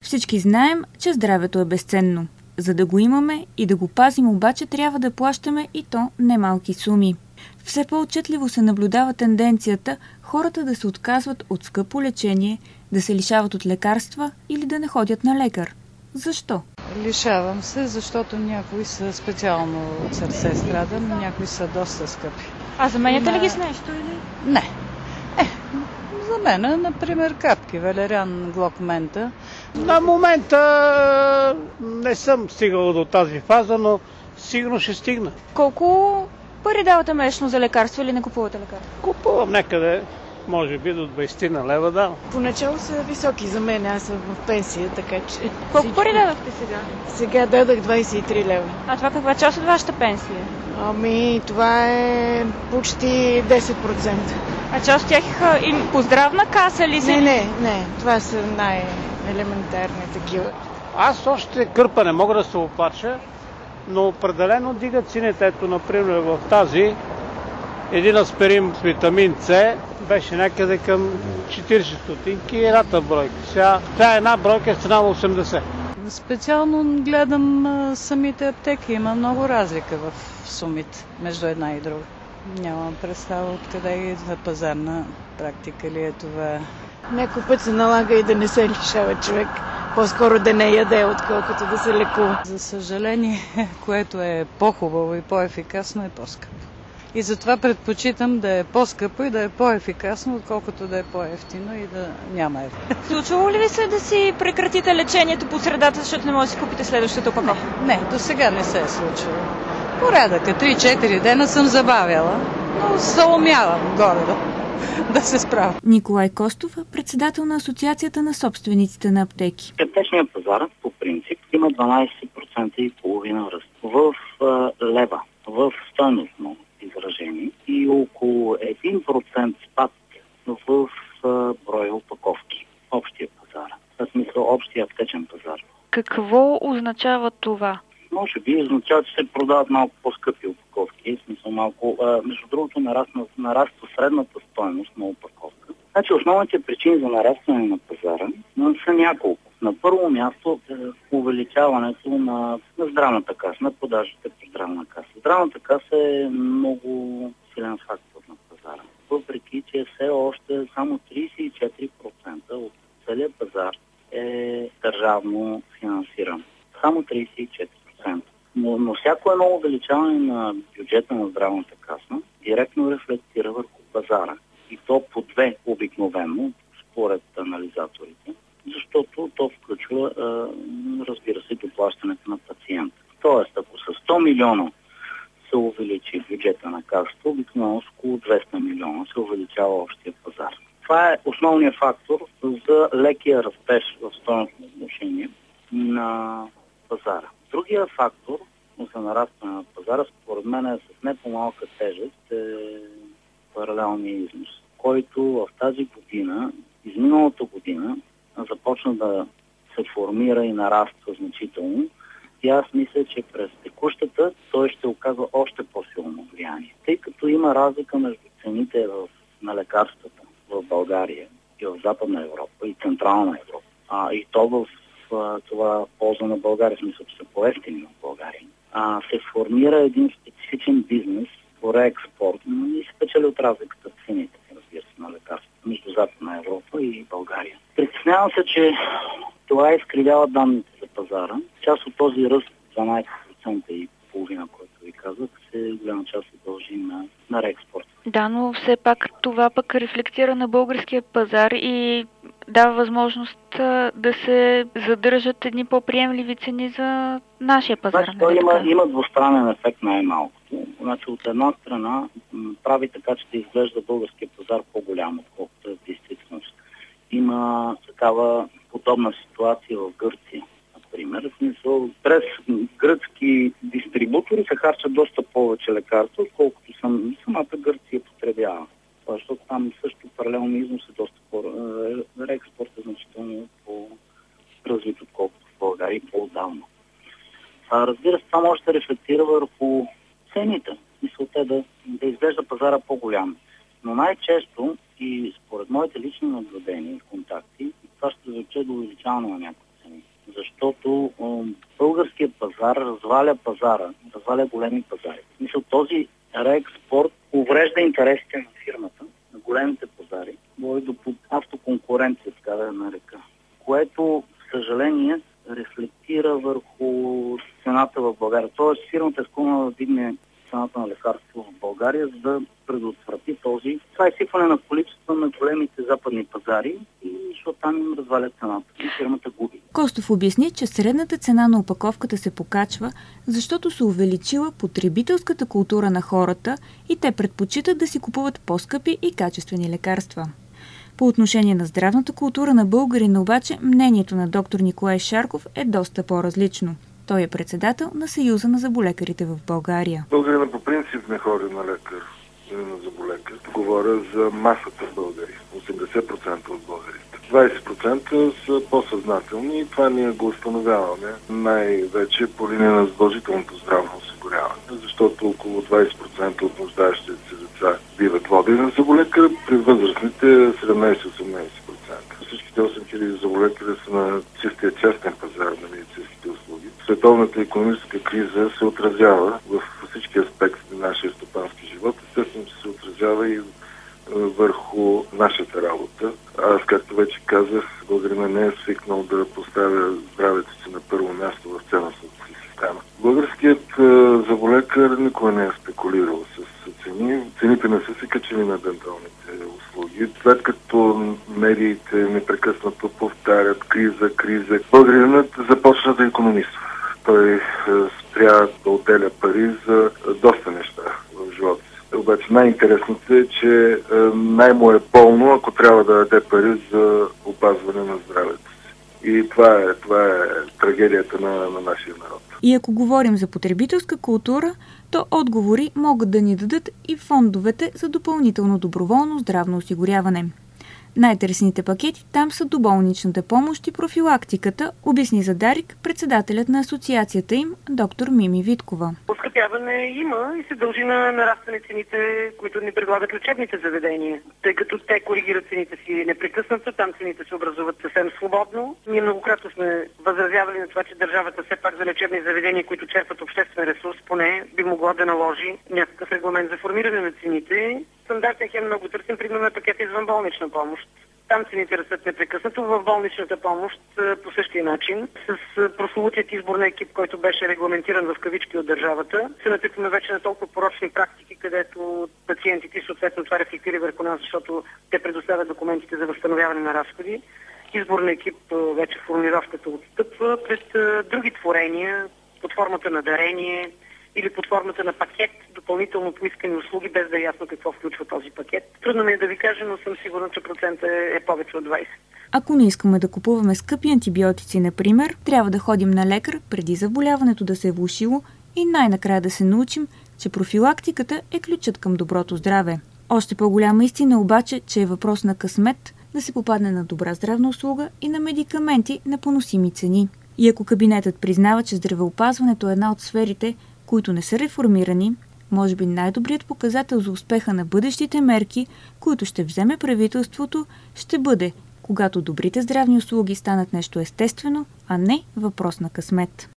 Всички знаем, че здравето е безценно. За да го имаме и да го пазим, обаче трябва да плащаме и то немалки суми. Все по-отчетливо се наблюдава тенденцията хората да се отказват от скъпо лечение, да се лишават от лекарства или да не ходят на лекар. Защо? Лишавам се, защото някои са специално от сърце страдам, някои са доста скъпи. А заменяте ли ги с нещо или? Не. За мен, например, капки, валериан, глокмента. На момента не съм стигал до тази фаза, но сигурно ще стигна. Колко пари давате месечно за лекарства или не купувате лекарства? Купувам някъде, може би до 20 на лева, да. Поначало са високи за мен, аз съм в пенсия, така че... Колко пари дадахте сега? Сега дадах 23 лева. А това каква част от вашата пенсия? Това е почти 10%. А част от тях и по здравна каса ли си? Не. Това са най-елементарни такива. Аз още кърпа не мога да се оплача, но определено дига цените. Ето, например, в тази един аспирин с витамин С беше някъде към 40 стотинки и едната бройка. Сега тя една бройка е с цена 80. Специално гледам самите аптеки. Има много разлика в сумите между една и друга. Нямам представа откъде идва пазарна практика ли е това. Някой път се налага и да не се лишава човек. По-скоро да не яде, отколкото да се лекува. За съжаление, което е по-хубаво и по-ефикасно, е по-скъпо. И затова предпочитам да е по-скъпо и да е по-ефикасно, отколкото да е по-евтино и да няма ефект. Случвало ли ви се да си прекратите лечението по средата, защото не може да си купите следващата опаковка? Не, до сега не се е случило. Порядъка, 3-4 дена съм забавяла, но се умявам горе да се справя. Николай Костов, председател на Асоциацията на собствениците на аптеки. Аптечният пазар по принцип има 12% и половина ръст в лева, в стойностно изражение и около 1% спад в броя опаковки. Общия пазар. В смисъл общия аптечен пазар. Какво означава това? Може би означава, че се продават малко по-скъпи опаковки. В смисъл малко, между другото, нараства средната стойност на опаковка. Значи основните причини за нарастване на пазара са няколко. На първо място увеличаването на здравната каса, на продажите по здравна каса. Здравната каса е много силен фактор на пазара. Въпреки, че все още само 34% от целият пазар е държавно финансиран. Само 34%. Но всяко едно увеличаване на бюджета на здравната каса директно рефлектира върху пазара. И то по две обикновено, според анализаторите, защото то включва, разбира се, доплащането на пациента. Тоест, ако с 100 милиона се увеличи бюджета на касата, обикновено с около 200 милиона се увеличава общия пазар. Това е основният фактор за лекия растеж в стойностно отношение на пазара. Другия фактор за нарастване на пазара, според мен е с не по-малка тежест, е паралелния износ, който в тази година, изминалата година, започна да се формира и нараства значително. И аз мисля, че през текущата той ще оказва още по-силно влияние. Тъй като има разлика между цените на лекарствата в България и в Западна Европа и Централна Европа, и то в това полза на България, в смисъл, че са по-евтини в България, се формира един специфичен бизнес по реекспорт и се печели от разликата в цените, разбира се, на лекарствата между Западна Европа и България. Притеснявам се, че това изкривява данните за пазара. Част от този ръст, 12% и половина, който ви казах, се голяма част се дължи на реекспорт. Да, но все пак това пък рефлектира на българския пазар и дава възможност да се задържат едни по-приемливи цени за нашия пазар. Значи, той има двустранен ефект най-малкото. Значи, от една страна прави така, че да изглежда българския пазар по-голям, отколкото е в действителност. Има такава подобна ситуация в Гърция, например. В смисъл, през гръцки дистрибутори се харчат доста повече лекарства, отколкото самата Гърция потребява. Защото там също паралелно износ е доста реекспорт е значително по-развит, отколкото в България и по-отдавна. Разбира се, това може да рефлектира върху цените. Мисълта е да изглежда пазара по-голям. Но най-често и според моите лични наблюдения и контакти, това ще доведе до увеличаване на някои цени. защото българският пазар разваля пазара, разваля големи пазари. Мисля, този реекспорт уврежда интересите на фирмата, на големите пазари, води до автоконкуренция, така да я нарека, което, в съжаление, рефлектира върху цената в България. Тоест, фирмата е склонна да дигне цената на лекарство в България, за да предотврати това изсипване на количество на големите западни пазари и защото там им развалят цената и фирмата губи. Костов обясни, че средната цена на опаковката се покачва, защото се увеличила потребителската култура на хората и те предпочитат да си купуват по-скъпи и качествени лекарства. По отношение на здравната култура на българина обаче, мнението на доктор Николай Шарков е доста по-различно. Той е председател на Съюза на зъболекарите в България. Българина по принцип не ходи на лекар, на зъболекар. Говоря за масата българи. 80% от българите. 20% са по-съзнателни и това ние го установяваме най-вече по линия на задължителното здравно осигуряване, защото около 20% от нуждаещите се деца биват водени на зъболекар, при възрастните 17-18%. Всичките 8000 зъболекари са на чистия частен пазар на медицинските услуги. Световната икономическа криза се отразява в всички аспекти на нашия стопански живот. Естествено, че се отразява и върху нашата работа. Аз, както вече казах, българина не е свикнал да поставя здравето си на първо място в ценностната си система. Българският зъболекар никога не е спекулирал с цени. Цените не са се качили на денталните услуги. След като медиите непрекъснато повтарят криза, българинът започна да икономисва. Той спря да отделя пари за доста неща в живота си. Обаче най-интересното е, че най-му е болно, ако трябва да даде пари за опазване на здравето си. И това е трагедията на нашия народ. И ако говорим за потребителска култура, то отговори могат да ни дадат и фондовете за допълнително доброволно здравно осигуряване. Най-търсените пакети там са доболничната помощ и профилактиката, обясни за Дарик председателят на асоциацията им, доктор Мими Виткова. Оскъпяване има и се дължи на нарастване цените, които ни предлагат лечебните заведения. Тъй като те коригират цените си непрекъснато, там цените се образуват съвсем свободно. Ние многократно сме възразявали на това, че държавата все пак за лечебни заведения, които черпат обществен ресурс, поне би могла да наложи някакъв регламент за формиране на цените. Стандартен хем много търсим, примерно на пакета извънболнична помощ. Там цените растат непрекъснато, в болничната помощ по същия начин. С прословутият избор на екип, който беше регламентиран в кавички от държавата, се натъкваме вече на толкова порочни практики, където пациентите, съответно това рефлектира върху нас, защото те предоставят документите за възстановяване на разходи. Избор на екип вече формировката отстъпва пред други творения под формата на дарение или под формата на пакет, допълнително поискани услуги, без да е ясно какво включва този пакет. Трудно ми е да ви кажа, но съм сигурна, че процентът е повече от 20. Ако не искаме да купуваме скъпи антибиотици, например, трябва да ходим на лекар преди заболяването да се е влошило и най-накрая да се научим, че профилактиката е ключът към доброто здраве. Още по-голяма истина обаче, че е въпрос на късмет да се попадне на добра здравна услуга и на медикаменти на поносими цени. И ако кабинетът признава, че здравеопазването е една от сферите, които не са реформирани, може би най-добрият показател за успеха на бъдещите мерки, които ще вземе правителството, ще бъде, когато добрите здравни услуги станат нещо естествено, а не въпрос на късмет.